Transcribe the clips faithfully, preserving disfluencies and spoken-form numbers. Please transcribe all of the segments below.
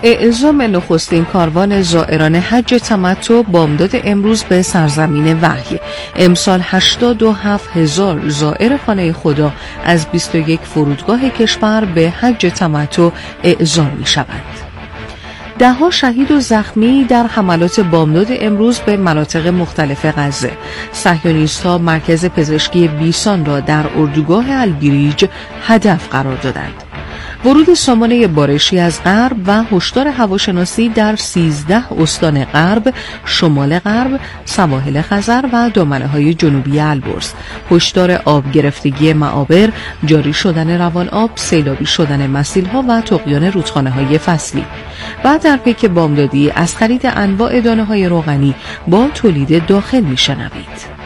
اعزام نخستین کاروان زائران حج تمتع بامداد امروز به سرزمین وحی. امسال هشتاد و هفت هزار زائر خانه خدا از بیست و یک فرودگاه کشور به حج تمتع اعزام می شوند. ده ها شهید و زخمی در حملات بامداد امروز به مناطق مختلف غزه. صهیونیست‌ها مرکز پزشکی بیسان را در اردوگاه البریج هدف قرار دادند. ورود سامانه بارشی از غرب و هشدار هواشناسی در سیزده استان غرب، شمال غرب، سواحل خزر و دامنه‌های جنوبی البرز. هشدار آب گرفتگی معابر، جاری شدن روان آب، سیلابی شدن مسیل‌ها و طغیان رودخانه‌های فصلی. و در پیک بامدادی از خرید انواع دانه‌های روغنی با تولید داخل می‌شنوید.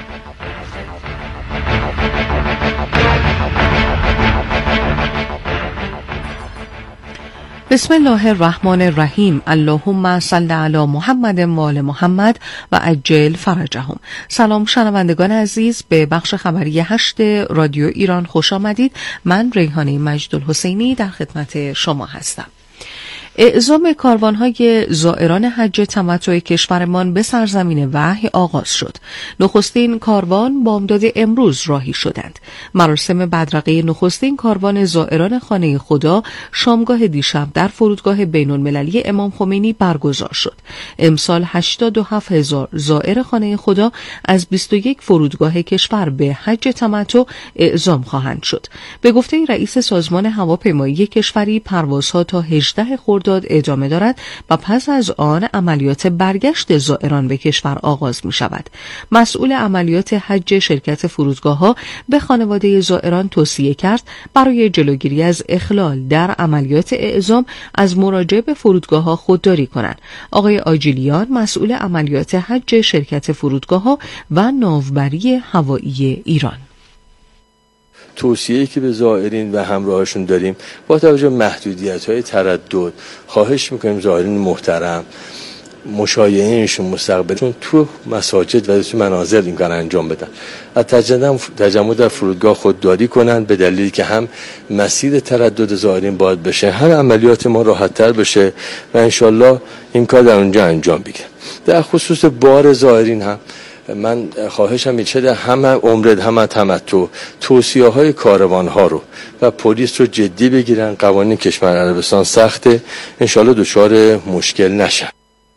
بسم الله الرحمن الرحیم. اللهم صل علی محمد و آل محمد و عجل فرجهم. سلام شنوندگان عزیز، به بخش خبری هشت رادیو ایران خوش آمدید. من ریحانه مجدالحسینی در خدمت شما هستم. اعزام کاروان‌های زائران حج تمتع کشورمان به سرزمین وحی آغاز شد. نخستین کاروان بامداد امروز راهی شدند. مراسم بدرقه نخستین کاروان زائران خانه خدا شامگاه دیشب در فرودگاه بین‌المللی امام خمینی برگزار شد. امسال هشتاد و هفت هزار زائر خانه خدا از بیست و یک فرودگاه کشور به حج تمتع اعزام خواهند شد. به گفته رئیس سازمان هواپیمایی کشوری، پروازها تا هجدهم خرداد ادامه دارد و پس از آن عملیات برگشت زائران به کشور آغاز می شود. مسئول عملیات حج شرکت فرودگاه‌ها به خانواده زائران توصیه کرد برای جلوگیری از اخلال در عملیات اعزام از مراجعه به فرودگاه‌ها خودداری کنند. آقای آجیلیان، مسئول عملیات حج شرکت فرودگاه‌ها و ناوبری هوایی ایران: توصیه‌ای که به زائرین و همراهشون داریم، با توجه به محدودیت‌های تردد، خواهش می‌کنیم زائرین محترم مشایعینشون مستقبلشون تو مساجد و تو منازل این کار انجام بدن. از تجمع در فرودگاه خودداری کنند، به دلیلی که هم مسیر تردد زائرین باید بشه، هم عملیات ما راحت‌تر بشه و انشالله این کار در اونجا انجام بگیره. در خصوص بار زائرین هم من خواهشم میشه همه عمره همه تمتع توصیه های کاروان ها رو و پلیس رو جدی بگیرن. قوانین کشور عربستان سخته، انشالله دچار مشکل نشن.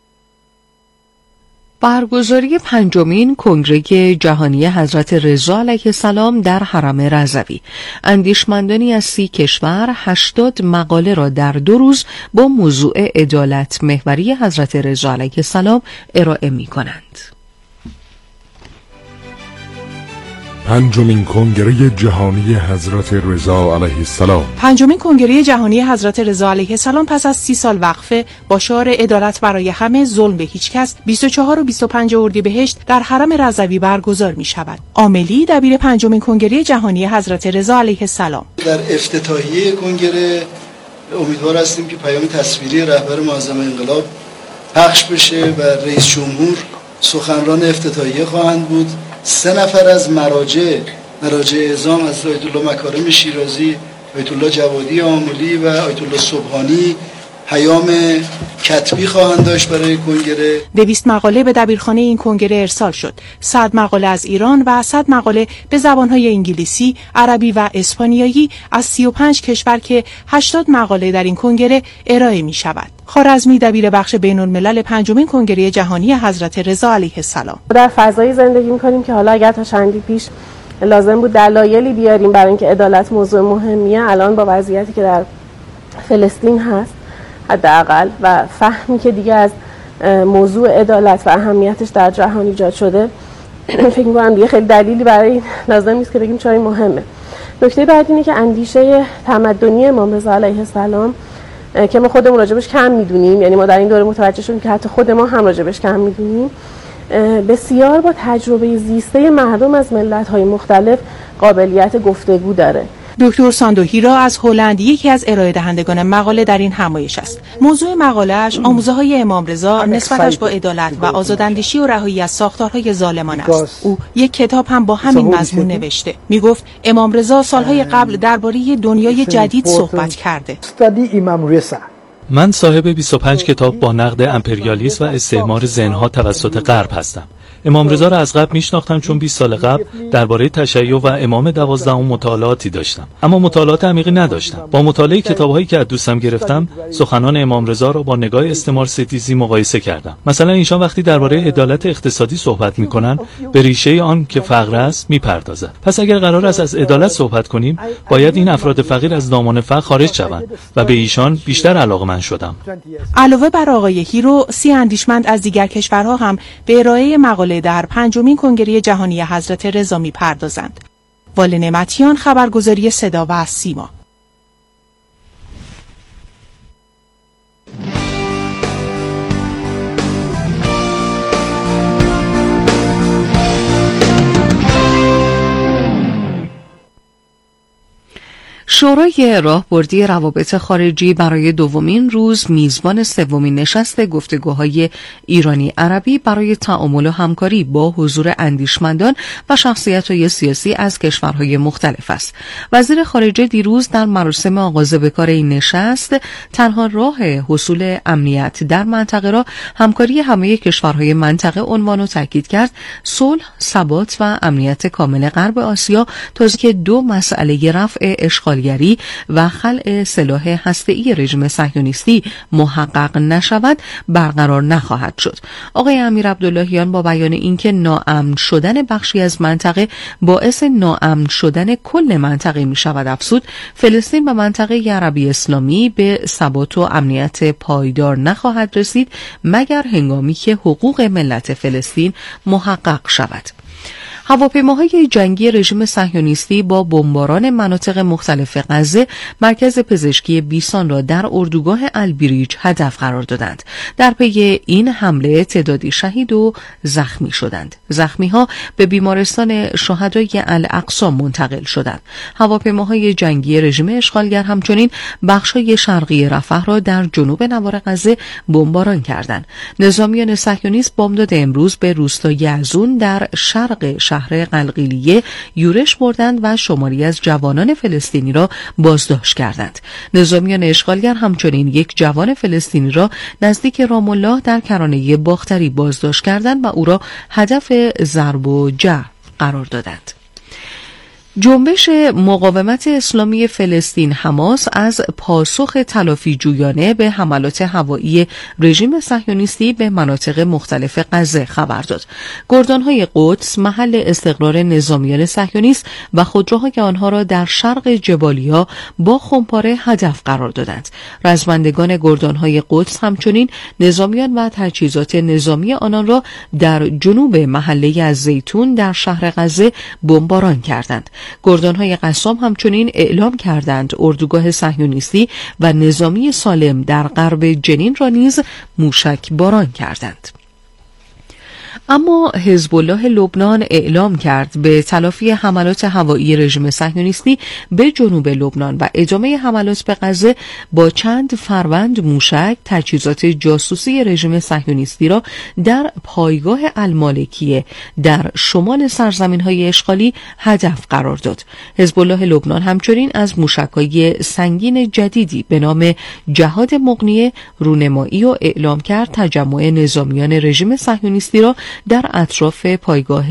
برگزاری پنجمین کنگره جهانی حضرت رضا علیه السلام در حرم رضوی. اندیشمندانی از سی کشور هشتاد مقاله را در دو روز با موضوع عدالت محوری حضرت رضا علیه السلام ارائه می کنند. پنجمین کنگره جهانی حضرت رضا علیه السلام. پنجمین کنگره جهانی حضرت رضا علیه السلام پس از سی سال وقفه با شعار عدالت برای همه، ظلم به هیچ کس، بیست و چهار و بیست و پنج اردیبهشت در حرم رضوی برگزار می شود. عاملی دبیر پنجمین کنگره جهانی حضرت رضا علیه السلام: در افتتاحیه کنگره امیدوار هستیم که پیام تصویری رهبر معظم انقلاب پخش بشه و رئیس جمهور سخنران افتتاحیه خواهند بود. سه نفر از مراجع مراجع اعزام از آیت الله مکارم شیرازی، آیت الله جوادی آملی و آیت الله سبحانی پیام کتبی خواهند داشت برای کنگره. دویست مقاله به دبیرخانه این کنگره ارسال شد. صد مقاله از ایران و صد مقاله به زبانهای انگلیسی، عربی و اسپانیایی از سی و پنج کشور که هشتاد مقاله در این کنگره ارائه می شود. خوارزمی دبیر بخش بین الملل پنجمین کنگره جهانی حضرت رضا علیه السلام: در فضایی زندگی می‌کنیم که حالا اگر تا چندی پیش لازم بود دلایلی بیاریم برای اینکه عدالت موضوع مهمیه، الان با وضعیتی که در فلسطین هست حداقل و فهمی که دیگه از موضوع عدالت و اهمیتش در جهان ایجاد شده، فکر می‌کنم دیگه خیلی دلیلی برای لازم نیست که بگیم چرا این مهمه. نکته بعدی اینه که اندیشه تمدنی امام رضا علیه السلام که ما خودمون راجبش کم میدونیم، یعنی ما در این دوره متوجه شدیم که حتی خود ما هم راجبش کم میدونیم، بسیار با تجربه زیسته مردم از ملت‌های مختلف قابلیت گفتگو داره. دکتر ساندوهیرا از هلند یکی از ارائه دهندگان مقاله در این همایش است. موضوع مقاله‌اش آموزه‌های امام رضا نسبتش با عدالت و آزاداندیشی و رهایی از ساختارهای ظالمانه است. او یک کتاب هم با همین مضمون نوشته. میگفت امام رضا سالهای قبل درباره دنیای جدید صحبت کرده. من صاحب بیست و پنج کتاب با نقد امپریالیسم و استعمار ذهن‌ها توسط غرب هستم. امام رضا را از قبل میشناختم چون بیست سال قبل درباره تشیع و امام دوازدهم مطالعاتی داشتم، اما مطالعات عمیقی نداشتم. با مطالعه کتاب‌هایی که از دوستم گرفتم، سخنان امام رضا را با نگاه استعمار ستیزی مقایسه کردم. مثلا ایشان وقتی درباره عدالت اقتصادی صحبت می‌کنند، به ریشه آن که فقر است می‌پردازند. پس اگر قرار است از عدالت صحبت کنیم، باید این افراد فقیر از دامان فقر خارج شوند و به ایشان بیشتر علاقه‌مند شدم. علاوه بر آقای هیرو، سی اندیشمند از دیگر کشورها هم به ارائه مقاله در پنجمین کنگره جهانی حضرت رضا می‌پردازند. واله نعمتیان، خبرگزاری صدا و سیما. شورای راهبردی روابط خارجی برای دومین روز میزبان سومین نشست گفتگوهای ایرانی عربی برای تعامل و همکاری با حضور اندیشمندان و شخصیت‌های سیاسی از کشورهای مختلف است. وزیر خارجه دیروز در مراسم آغاز به کار این نشست تنها راه حصول امنیت در منطقه را همکاری همه کشورهای منطقه عنوان و تاکید کرد. صلح، ثبات و امنیت کامل غرب آسیا تا اینکه دو مسئله رفع اشغال و خلع سلاح هسته‌ای رژیم صهیونیستی محقق نشود برقرار نخواهد شد. آقای امیر عبداللهیان با بیان اینکه ناامن شدن بخشی از منطقه باعث ناامن شدن کل منطقه می شود افزود، فلسطین و منطقه عربی اسلامی به ثبات و امنیت پایدار نخواهد رسید مگر هنگامی که حقوق ملت فلسطین محقق شود. هواپیماهای جنگی رژیم صهیونیستی با بمباران مناطق مختلف غزه مرکز پزشکی بیسان را در اردوگاه البریج هدف قرار دادند. در پی این حمله تعدادی شهید و زخمی شدند. زخمی‌ها به بیمارستان شهدای الاقصی منتقل شدند. هواپیماهای جنگی رژیم اشغالگر همچنین بخش‌های شرقی رفح را در جنوب نوار غزه بمباران کردند. نظامیان صهیونیست بامداد امروز به روستای یزون در شرق شهر قلقیلیه یورش بردند و شماری از جوانان فلسطینی را بازداشت کردند. نظامیان اشغالگر همچنین یک جوان فلسطینی را نزدیک رام الله در کرانه باختری بازداشت کردند و او را هدف ضرب و جرح قرار دادند. جنبش مقاومت اسلامی فلسطین حماس از پاسخ تلافی جویانه به حملات هوایی رژیم صهیونیستی به مناطق مختلف غزه خبر داد. گردانهای قدس محل استقرار نظامیان صهیونیست و خودروهای آنها را در شرق جبالیا با خمپاره هدف قرار دادند. رزمندگان گردانهای قدس همچنین نظامیان و تجهیزات نظامی آنان را در جنوب محله از زیتون در شهر غزه بمباران کردند. گردانهای قسام همچنین اعلام کردند اردوگاه صهیونیستی و نظامی سالم در غرب جنین را نیز موشک باران کردند. اما حزب الله لبنان اعلام کرد به تلافی حملات هوایی رژیم صهیونیستی به جنوب لبنان و ادامه حملات به غزه با چند فروند موشک تجهیزات جاسوسی رژیم صهیونیستی را در پایگاه المالکیه در شمال سرزمین‌های اشغالی هدف قرار داد. حزب الله لبنان همچنین از موشک‌های سنگین جدیدی به نام جهاد مغنیه رونمایی و اعلام کرد تجمع نظامیان رژیم صهیونیستی را در اطراف پایگاه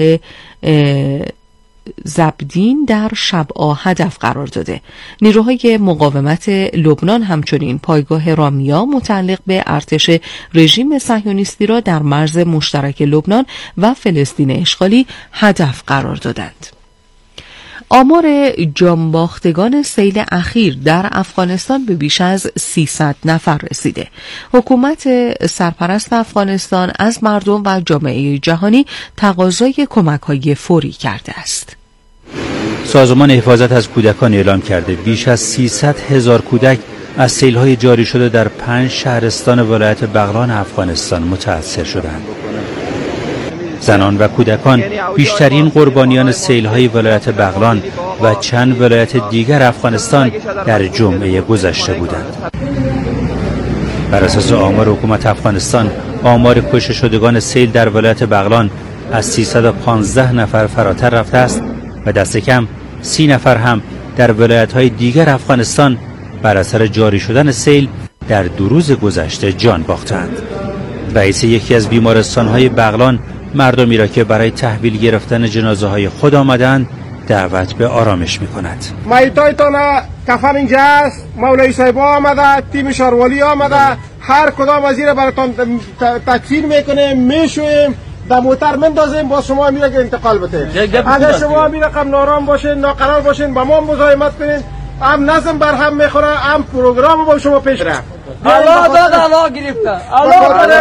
زبدین در شبعا هدف قرار داده. نیروهای مقاومت لبنان همچنین پایگاه رامیا متعلق به ارتش رژیم صهیونیستی را در مرز مشترک لبنان و فلسطین اشغالی هدف قرار دادند. آمار جانباختگان سیل اخیر در افغانستان به بیش از سیصد نفر رسیده. حکومت سرپرست افغانستان از مردم و جامعه جهانی تقاضای کمک‌های فوری کرده است. سازمان حفاظت از کودکان اعلام کرده بیش از سیصد هزار کودک از سیل‌های جاری شده در پنج شهرستان ولایت بغلان افغانستان متأثر شدند. زنان و کودکان بیشترین قربانیان سیل‌های ولایت بغلان و چند ولایت دیگر افغانستان در جمعه گذشته بودند. بر اساس آمار حکومت افغانستان، آمار کشته شدگان سیل در ولایت بغلان از سیصد و پانزده نفر فراتر رفته است و دست کم سی نفر هم در ولایت‌های دیگر افغانستان بر اثر جاری شدن سیل در دو روز گذشته جان باختند. رئیس یکی از بیمارستان‌های بغلان مردمی را که برای تحویل گرفتن جنازه‌های خود آمدند دعوت به آرامش می‌کند. میتایتان کفن اینجا است، مولوی صاحب آمده، تیم شاروالی آمده، هر کدام وزیر براتون تکفین میکنه، میشویم در موتر مندازیم با شما میره که انتقال بده. اگر شما میره قم نارام باشین، ناقرار باشین، با ما مزاحمت کنین، هم نظم بر هم میخوره، هم پروگرام با شما پیش رفت. الله داد الله گرفته، الله داد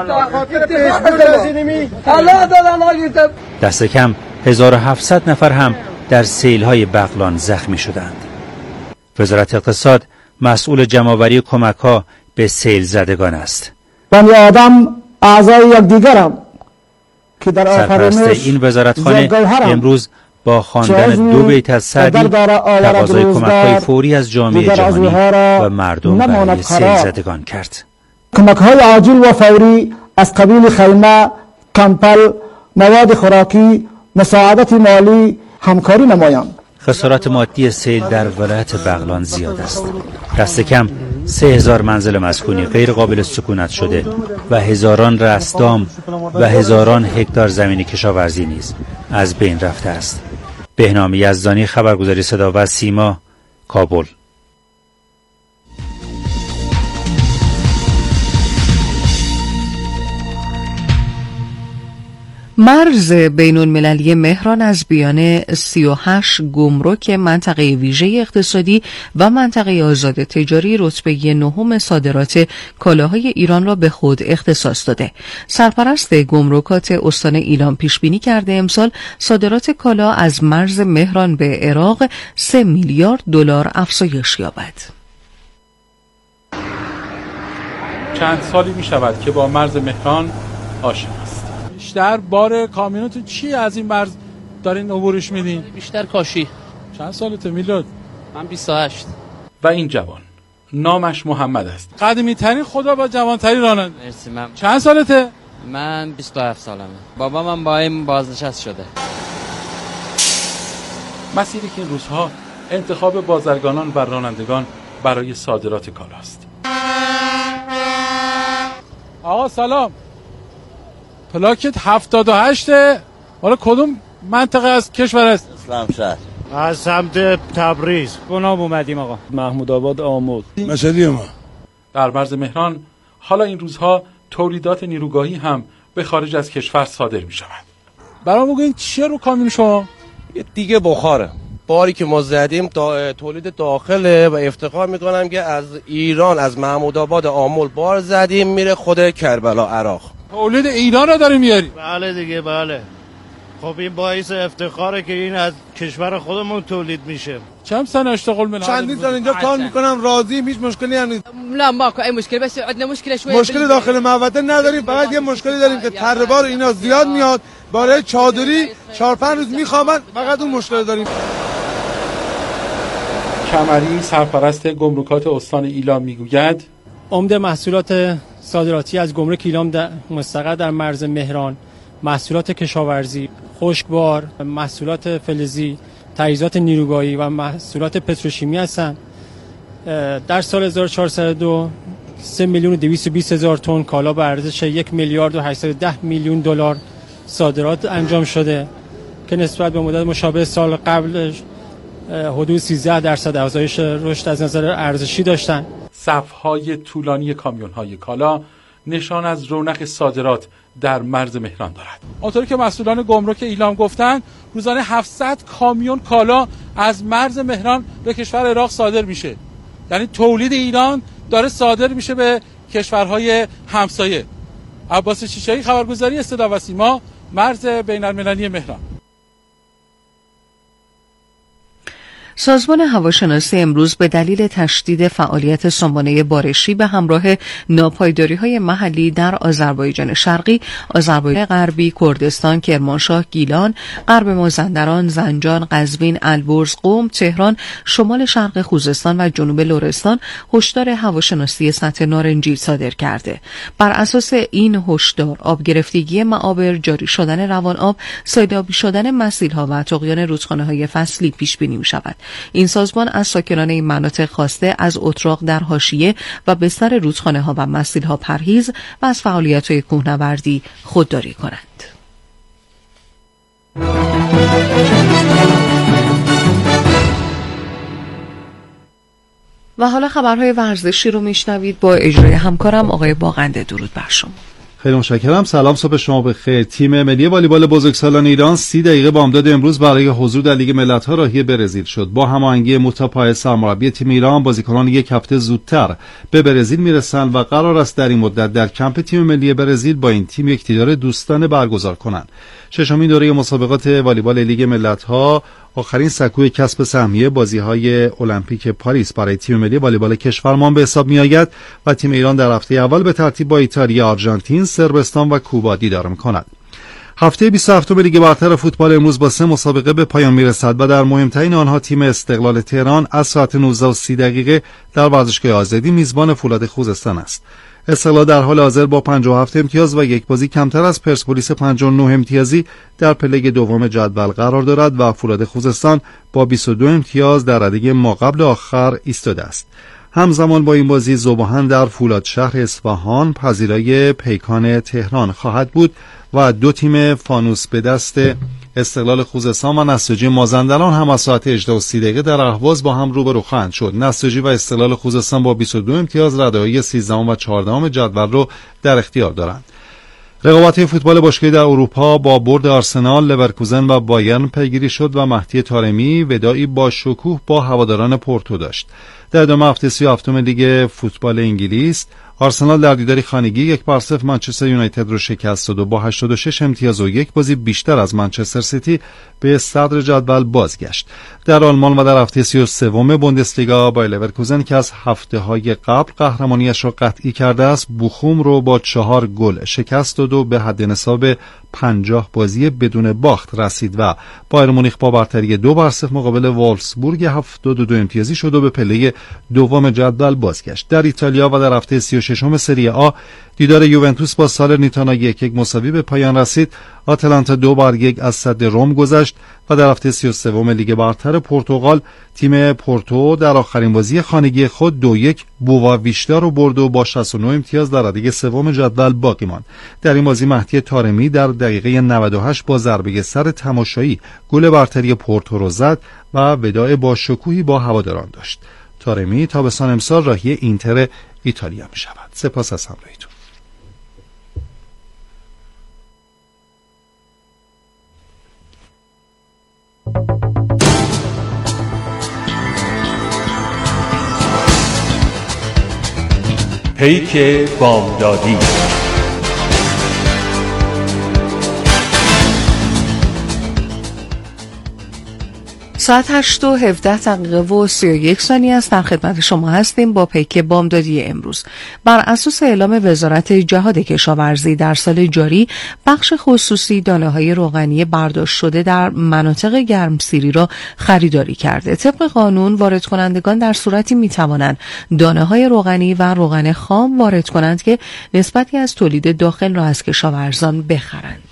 الله داد الله گرفته. دست کم هزار و هفتصد نفر هم در سیل‌های بغلان زخمی شدند. وزارت اقتصاد مسئول جمع‌آوری کمک‌ها به سیل زدگان است. بنی آدم اعضای یکدیگرند که در سرپرست این وزارتخانه امروز با خواندن دو بیت از سعدی تقاضای کمک‌های فوری از جامعه جهانی و مردم برای سیل زدگان کرد. کمک‌های عاجل و فوری از قبیل خیمه، کمپل، مواد خوراکی، مساعدت مالی، همکاری نمایند. خسارات مادی سیل در ولایت بغلان زیاد است. دست کم سه هزار منزل مسکونی غیر قابل سکونت شده و هزاران رستام و هزاران هکتار زمین کشاورزی نیز از بین رفته است. بهنام یزدانی، خبرگزاری صدا و سیما، کابل. مرز بین المللی مهران از بیان سی و هشت گمرک منطقه ویژه اقتصادی و منطقه آزاد تجاری رتبه نهم صادرات کالاهای ایران را به خود اختصاص داده. سرپرست گمرکات استان ایلام پیش بینی کرده امسال صادرات کالا از مرز مهران به عراق سه میلیارد دلار افزایش یابد. چند سالی می شود که با مرز مهران آشنا است. بیشتر بار کامیونتون چی از این مرز دارین عبورش میدین؟ بیشتر کاشی. چند سالته میلاد؟ من بیست و هشت. و این جوان نامش محمد است. قدیمی ترین خدا با جوان ترین راننده. مرسی. من چند سالته؟ من بیست و هفت سالمه. بابا من با این بازنشست شده. مسیری که این روزها انتخاب بازرگانان و رانندگان برای صادرات کالاست. آقا سلام. پلاکت هفتاد و هشته. حالا کدوم منطقه از کشور است؟ اسلام شهر. از سمت تبریز. گناب اومدیم آقا. محمود آباد آمود. مشهدی ما. در مرز مهران حالا این روزها تولیدات نیروگاهی هم به خارج از کشور صادر می شود. برام بگوین چیه رو کامیون شما؟ یه دیگه بخاره. باری که ما زدیم دا تولید داخله و افتخار میکنم که از ایران از محمود آباد آمول بار زدیم میره خود کربلا عراق. تولید ایران رو داریم میاری؟ بله دیگه بله. خب این باعث افتخاره که این از کشور خودمون تولید میشه. چند سنه اشتغال من چندین سال اینجا کار میکنم راضی، هیچ مشکلی هم نیست. لا ماکو ای مشکل، بس عندنا مشکل شويه. مشکل داخل محوطه نداریم، فقط یه مشکلی داریم که تره بار اینا زیاد میاد، برای چادری چهار پنج روز میخوامن، فقط اون مشکل داریم. کمری سرپرست گمرکات استان ایلام میگوید عمده محصولات صادراتی از گمرک ایلام در مستقر در مرز مهران محصولات کشاورزی، خشکبار، محصولات فلزی، تجهیزات نیروگاهی و محصولات پتروشیمی هستند. در سال هزار و چهارصد و دو سه میلیون و دویست و بیست هزار تن کالا به ارزش یک میلیارد و هشتصد و ده میلیون دلار صادرات انجام شده که نسبت به مدت مشابه سال قبل حدود سیزده درصد افزایش رشد از نظر ارزشی داشتند. صف‌های طولانی کامیون‌های کالا نشان از رونق صادرات در مرز مهران دارد. آنطوری که مسئولان گمرک ایلام گفتند روزانه هفتصد کامیون کالا از مرز مهران به کشور عراق صادر میشه. یعنی تولید ایران داره صادر میشه به کشورهای همسایه. عباس شیشایی، خبرگزاری صدا و سیما، مرز بین المللی مهران. سازمان هواشناسی امروز به دلیل تشدید فعالیت سامانه بارشی به همراه ناپایداری‌های محلی در آذربایجان شرقی، آذربایجان غربی، کردستان، کرمانشاه، گیلان، غرب مازندران، زنجان، قزوین، البرز، قم، تهران، شمال شرق خوزستان و جنوب لرستان هشدار هواشناسی سطح نارنجی صادر کرده. بر اساس این هشدار آبگرفتگی معابر، جاری شدن روان آب، سیلابی شدن مسیل‌ها و طغیان رودخانه‌های فصلی پیش بینی می‌شود. این سازمان از ساکنان این مناطق خواسته از اتراق در حاشیه و بستر رودخانه‌ها و مسیل‌ها پرهیز و از فعالیت‌های کوهنوردی خودداری کنند. و حالا خبرهای ورزشی رو میشنوید با اجرای همکارم آقای باغنده. درود بر شما. خیلی متشکرم. سلام، صبح شما بخیر. تیم ملی والیبال بزرگسالان ایران سی دقیقه بامداد امروز برای حضور در لیگ ملت‌ها راهی برزیل شد. با هماهنگی موتا سرمربی تیم ایران، بازیکنان یک هفته زودتر به برزیل میرسند و قرار است در این مدت در کمپ تیم ملی برزیل با این تیم یک دیدار دوستانه برگزار کنند. ششمین دوره مسابقات والیبال لیگ ملت‌ها آخرین سکوی کسب سهمیه بازی‌های المپیک پاریس برای تیم ملی والیبال کشورمان به حساب می‌آید و تیم ایران در هفته اول به ترتیب با ایتالیا، آرژانتین، صربستان و کوبا دیدار می‌کند. هفته بیست و هفتم لیگ برتر فوتبال امروز با سه مسابقه به پایان می‌رسد و در مهمترین آنها تیم استقلال تهران از ساعت نوزده و سی دقیقه در ورزشگاه آزادی میزبان فولاد خوزستان است. استقلال در حال حاضر با پنجاه و هفت امتیاز و یک بازی کمتر از پرسپولیس پنجاه و نه امتیازی در پله دوم جدول قرار دارد و فولاد خوزستان با بیست و دو امتیاز در رده ماقبل آخر ایستاده است. همزمان با این بازی ذوب‌آهن در فولاد شهر اصفهان پذیرای پیکان تهران خواهد بود و دو تیم فانوس به دست استقلال خوزستان و نساجی مازندران هم از ساعت هجده و سی دقیقه در اهواز با هم روبرو خواهند شد. نساجی و استقلال خوزستان با بیست و دو امتیاز رده‌های سیزدهم و چهاردهم جدول رو در اختیار دارند. رقابت فوتبال باشگاهی در اروپا با برد آرسنال، لورکوزن و بایرن پیگیری شد و مهدی طارمی وداعی با شکوه با هواداران پورتو داشت. در ادامه هفته سی و هفتم لیگ فوتبال انگلیس، آرسنال در دیداری خانگی یک بر صفر منچستر یونایتد رو شکست داد و با هشتاد و شش امتیاز و یک بازی بیشتر از منچستر سیتی به صدر جدول بازگشت. در آلمان و در هفته سی و سوم بوندسلیگا بایر لورکوزن که از هفته های قبل قهرمانیش را قطعی کرده است، بوخوم رو با چهار گل شکست داد و به حد نصاب پنجاه بازی بدون باخت رسید و بایر مونیخ با برتری دو بر صفر مقابل وولفسبورگ هفتاد و دو امتیازی شد و به پله دوم جدول بازگشت. در ایتالیا و در هفته سی و ششم سری آ دیدار یوونتوس با سالرنیتانا یک یک مساوی به پایان رسید. آتلانتا دو بر یک از صد روم گذشت و در هفته سی و سوم لیگ برتر پرتغال تیم پورتو در آخرین بازی خانگی خود دو یک بووا ویشتا رو برد و با شصت و نه امتیاز در رده سوم جدول باقی ماند. در این بازی مهدی طارمی در دقیقه نود و هشت با ضربه سر تماشایی گل برتری پورتو رو زد و وداع با شکوهی با هواداران داشت. طارمی تابستان امسال راهی اینتر ایتالیا می شود. سپاس از همراهیتون. پیک بامدادی. ساعت هشت و هفده دقیقه و سی و یک ثانیه است. در خدمت شما هستیم با پیک بامدادی امروز. بر اساس اعلام وزارت جهاد کشاورزی در سال جاری، بخش خصوصی دانه‌های روغنی برداشت شده در مناطق گرمسیری را خریداری کرده. طبق قانون وارد کنندگان در صورتی می‌توانند دانه‌های روغنی و روغن خام وارد کنند که نسبتی از تولید داخل را از کشاورزان بخرند.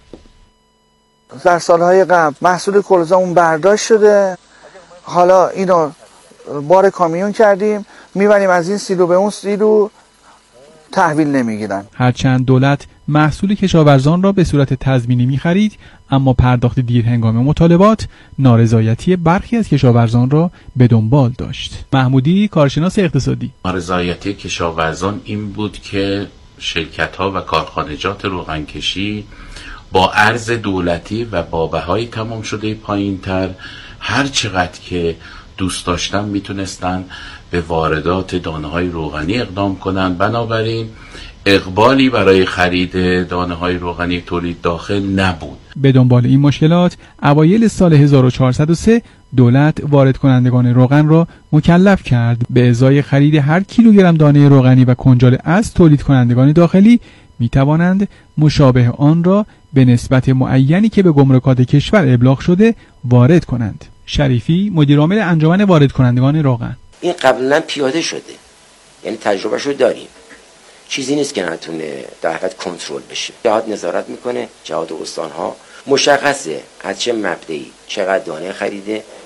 در سالهای قبل محصول کلوزا اون برداشت شده، حالا اینو بار کامیون کردیم میبریم از این سیلو به اون سیلو، تحویل نمیگیرن. هرچند دولت محصول کشاورزان را به صورت تضمینی میخرید، اما پرداخت دیر هنگام مطالبات نارضایتی برخی از کشاورزان را به دنبال داشت. محمودی، کارشناس اقتصادی: نارضایتی کشاورزان این بود که شرکت‌ها و کارخانجات روغنکشی با ارز دولتی و با بهای تمام شده پایین‌تر هر چقدر که دوست داشتن میتونستن به واردات دانه‌های روغنی اقدام کنن. بنابراین اقبالی برای خرید دانه‌های روغنی تولید داخل نبود. به دنبال این مشکلات اوایل سال هزار و چهارصد و سه دولت وارد کنندگان روغن را مکلف کرد به ازای خرید هر کیلوگرم دانه روغنی و کنجاله از تولید کنندگان داخلی می توانند مشابه آن را به نسبت معینی که به گمرکات کشور ابلاغ شده وارد کنند. شریفی، مدیرعامل انجمن وارد کنندگان روغن: این قبلا پیاده شده، یعنی تجربهشو داریم، چیزی نیست که نتونه در حقیقت کنترل بشه. جهاد نظارت میکنه، جهاد استانها مشخصه از چه مبدئی چقدر دانه خریده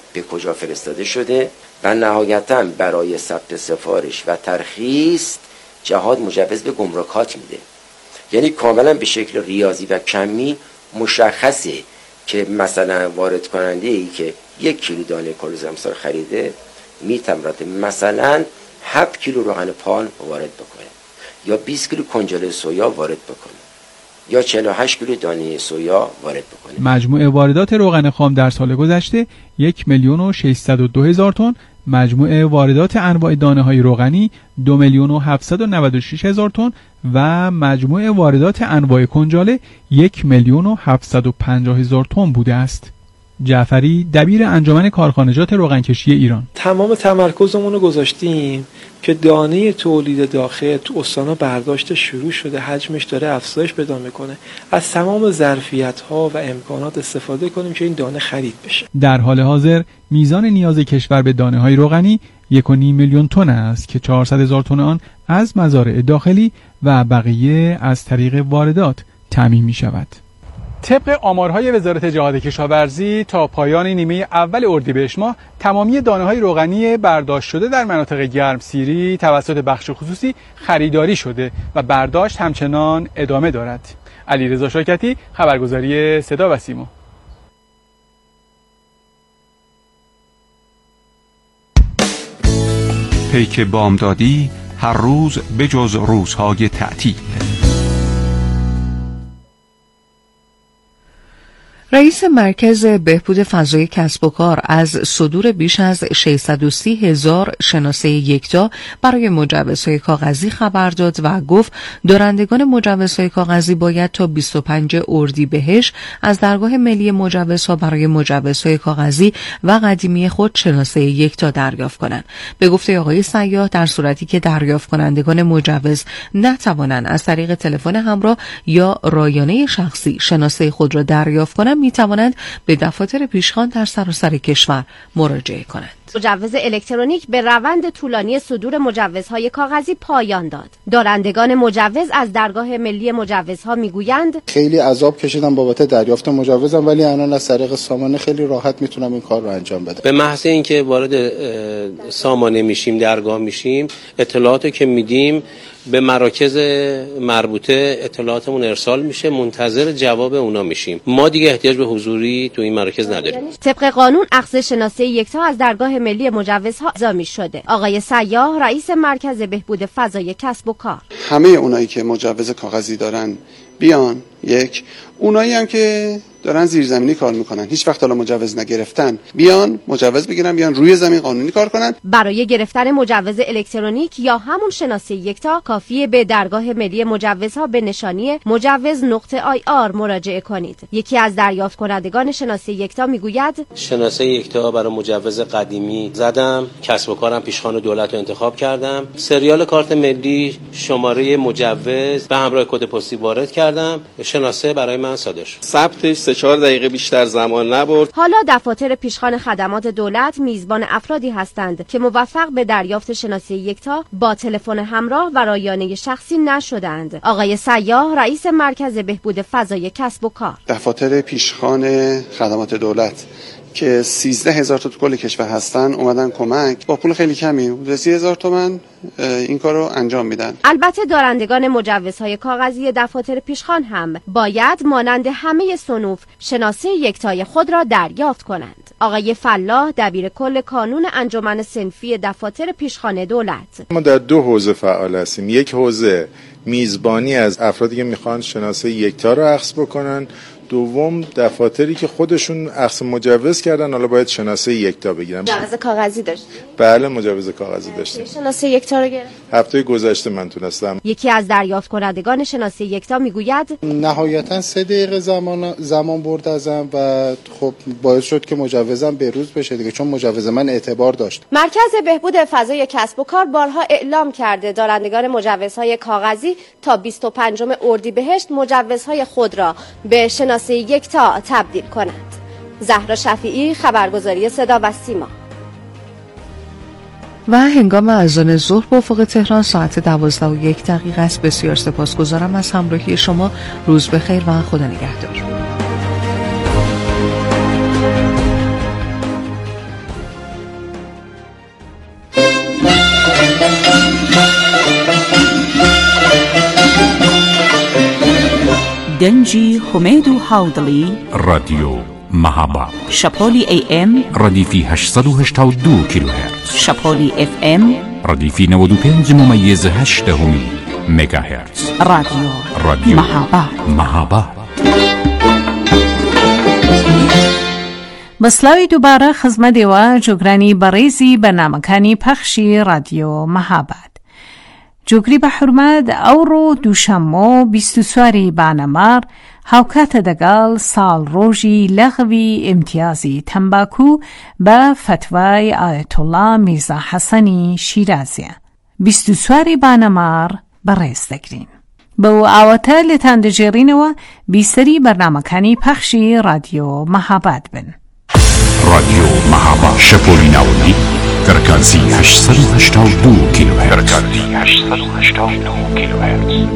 به کجا فرستاده شده و نهایتاً برای ثبت سفارش و ترخیص جهاد مجوز به گمرکات میده. یعنی کاملا به شکل ریاضی و کمی مشخصه که مثلا وارد کننده ای که یک کیلو دانه کلوچه زمسار خریده میتواند مثلا هفت کیلو روغن پالم وارد بکنه یا بیست کیلو کنجاله سویا وارد بکنه یا چهل و هشت کیلو دانه سویا وارد بکنه. مجموع واردات روغن خام در سال گذشته یک میلیون و ششصد و دو هزار تن، مجموع واردات انواع دانه های روغنی دو میلیون و هفتصد و نود و شش هزار تن و مجموع واردات انواع کنجاله یک میلیون و هفتصد و پنجاه هزار تن بوده است. جعفری، دبیر انجمن کارخانجات روغنکشی ایران: تمام تمرکزمون رو گذاشتیم که دانه تولید داخل تو استانا برداشت شروع شده، حجمش داره افزایش پیدا میکنه، از تمام ظرفیت‌ها و امکانات استفاده کنیم که این دانه خرید بشه. در حال حاضر میزان نیاز کشور به دانه‌های روغنی یک و نیم میلیون تن است که چهارصد هزار تن آن از مزارع داخلی و بقیه از طریق واردات تامین می‌شود. طبق آمارهای وزارت جهاد کشاورزی تا پایان نیمه اول اردیبهشت ماه تمامی دانه‌های روغنی برداشت شده در مناطق گرمسیری توسط بخش خصوصی خریداری شده و برداشت همچنان ادامه دارد. علیرضا شاکتی، خبرگزاری صدا و سیما. پیک بامدادی هر روز بجز روزهای تعطیل. رئیس مرکز بهبود فضای کسب و کار از صدور بیش از ششصد و سی هزار شناسه یکتا برای مجوزهای کاغذی خبر داد و گفت دارندگان مجوزهای کاغذی باید تا بیست و پنجم اردیبهشت از درگاه ملی مجوزها برای مجوزهای کاغذی و قدیمی خود شناسه یکتا دریافت کنند. به گفته آقای سیاح، در صورتی که دریافت کنندگان مجوز نتوانند از طریق تلفن همراه یا رایانه شخصی شناسه خود را دریافت کنند، می توانند به دفاتر پیشخوان در سراسر کشور مراجعه کنند. مجوز الکترونیک به روند طولانی صدور مجوزهای کاغذی پایان داد. دارندگان مجوز از درگاه ملی مجوزها میگویند خیلی عذاب کشیدم بابت دریافت مجوزم، ولی الان از طریق سامانه خیلی راحت میتونم این کار رو انجام بدم. به محض اینکه وارد سامانه میشیم، درگاه میشیم، اطلاعاتی که میدیم به مراکز مربوطه اطلاعاتمون ارسال میشه، منتظر جواب اونا میشیم. ما دیگه احتیاج به حضوری تو این مراکز نداریم. طبق قانون اخذ شناسه یکتا از درگاه ملی مجوزها اعزامی شده. آقای سیاح، رئیس مرکز بهبود فضای کسب و کار: همه اونایی که مجوز کاغذی دارن بیان، یک اونایی هم که دارن زیرزمینی کار میکنن هیچ وقت حالا مجوز نگرفتن بیان مجوز بگیرن، بیان روی زمین قانونی کار کنن. برای گرفتن مجوز الکترونیک یا همون شناسه یکتا کافیه به درگاه ملی مجوزها به نشانی مجوز نقطه آی آر مراجعه کنید. یکی از دریافت کنندگان شناسه یکتا میگوید شناسه یکتا برای مجوز قدیمی زدم، کسب و کارم پیشخوان دولت رو انتخاب کردم، سریال کارت ملی، شماره مجوز به همراه کد پستی وارد کردم، شناسه برای من صادر شد. ثبتش سه چهار دقیقه بیشتر زمان نبرد. حالا دفاتر پیشخوان خدمات دولت میزبان افرادی هستند که موفق به دریافت شناسه یکتا با تلفن همراه و رایانه شخصی نشدند. آقای سیاح، رئیس مرکز بهبود فضای کسب و کار: دفاتر پیشخوان خدمات دولت که سیزده هزار تا تو کل کشور هستن اومدن کمک با پول خیلی کمی، سی هزار تومان این کار رو انجام میدن. البته دارندگان مجوزهای کاغذی دفاتر پیشخوان هم باید مانند همه صنوف شناسه یکتای خود را دریافت کنند. آقای فلاح، دبیر کل کانون انجمن صنفی دفاتر پیشخوان دولت: ما در دو حوزه فعال هستیم. یک حوزه میزبانی از افرادی که میخوان شناسه یکتا رو اخذ بکنن، دوم دفاتری که خودشون اخذ مجوز کردن حالا باید شناسه یکتا بگیرن. مجوز کاغذی داشت؟ بله مجوز کاغذی داشتیم. شناسه یکتا رو گرفت؟ هفته گذشته من تونستم. یکی از دریافت کنندگان شناسه یکتا میگوید نهایتا سه دقیقه زمان زمان برد ازم و خب باعث شد که مجوزم بروز بشه دیگه، چون مجوز من اعتبار داشت. مرکز بهبود فضای کسب و کار بارها اعلام کرده دارندگان مجوزهای کاغذی تا بیست و پنجم اردیبهشت مجوزهای خود را به شناسه یکتا تبدیل کنند. زهرا شفیعی، خبرگزاری صدا و سیما. و هنگام اذان ظهر به افق تهران ساعت دوازده و یک دقیقه است. بسیار سپاسگزارم از همراهی شما. روز بخیر و خدا نگهدار. دنجی حمید و حوضلی رادیو محبت شپالی ای ام ردیفی هشتصد و هشتاد و دو کیلوهرتز شپالی اف ام ردیفی نود و پنج ممیز هشت دهمی مگاهرتز رادیو رادیو محبت محبت بەسلاوی دووبارە خزمەتێوە جۆگرانی بەڕێزی بەرنامەکانی پەخشی رادیۆ مەهاباد. جۆگری بە حورمەت ئەوڕۆ دووشەممە بیست و چواری بانەمار هاوکاتە دەگەڵ ساڵڕۆژی لەغوی ئیمتیازی تەمباکو بە فەتوای ئایەتوڵڵا میرزا حەسەنی شیرازیە. بیست و چواری بانەمار بەڕێز دەگرین. بەو ئاوەتە لێتان دەژێڕینەوە بیسەری بەرنامەکانی پەخشی رادیۆ مەهاباد بن. رادیو محبت شپولی ناولی فرکانسی هشتصد و هشتاد و دو کیلوهرتز فرکانسی هشتصد و هشتاد و دو کیلوهرتز.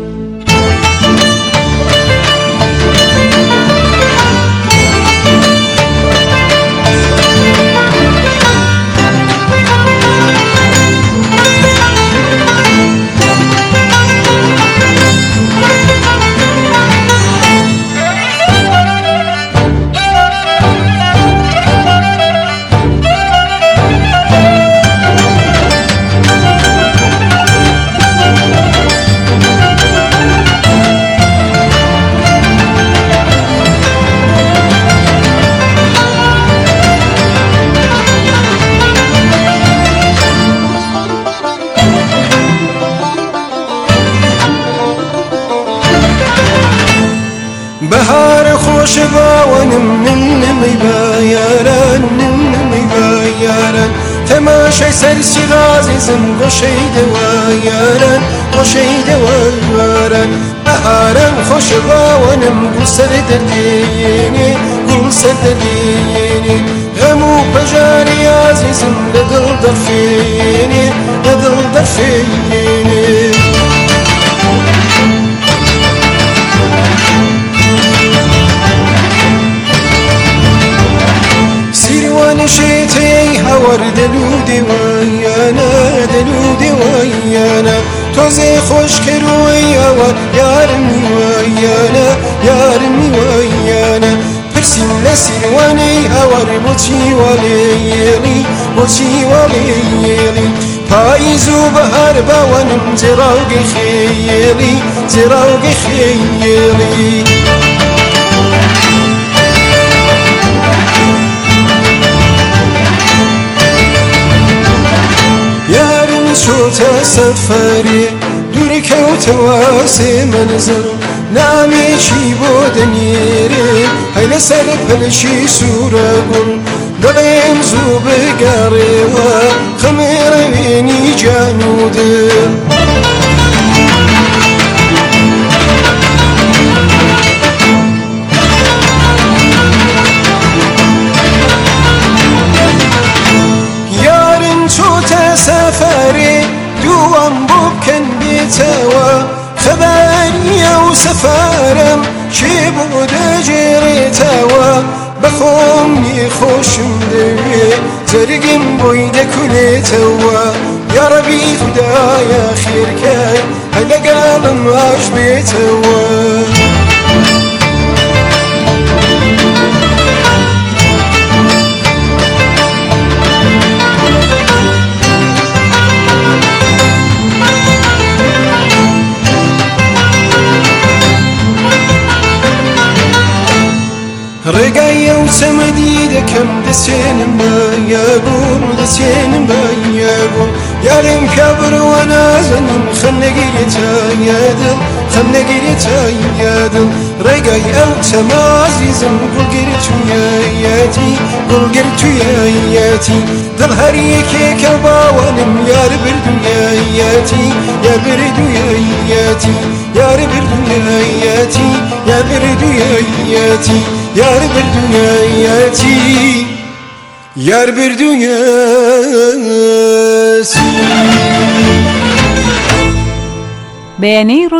بهار خوش باونم نمی بایارن نمی بایارن تماشای سرسی غازیزم گوشیده وایارن گوشیده وایارن بهارم خوش باونم گل سر دردینی گل سر دردینی غمو پجاری عزیزم لدل درفینی لدل درفینی شيتي هور دلودي ويانا دلودي ويانا توزي خوش كروي هور يارمي ويانا يارمي ويانا برسم لسيرواني هور بوتي وليلي بوتي وليلي پاییزو بهار باونم زراوگی خیلی زراوگی خیلی شوت سفری دوری کەوتە واسێ منزل نامی چی بۆ دەنێرێ هەی لەسەر پەلشی سوورە گوڵ دەڵێم زوو بگەڕێوە خەمێڕەوێنی جان و دڵ یارن چۆتە سەفەرێ دوام بۆ بکەن بێتەوە خەبەریە و سەفەرم چێ بۆ دەجێڕێتەوە بەخۆم نێخۆشم دەوێ جەرگم بۆی دەکولێتەوە یا ڕەبی خودایە خێرکەی هەی لەگەڵم باش بێتەوە ڕێگای ئەو چەمەدی دەکەم دەچێنم بە یاگۆڕ دەچێنم بە یاگۆڕ یارم کە بڕەوە نازەنم خەم نەگیرێتە یادم خەم نەگیرێتە یادم ڕێگای ئەو چەمە عەزیزم گوڵگرتوویەتی گوڵگرتوویەتی دڵ هەر یەکێکە باوانم یار بردوویەتی یار بردوویەتی یار بردوویەتی یار بردوویەتی یار بردوویەتی یار بردوویەتی بەیانەی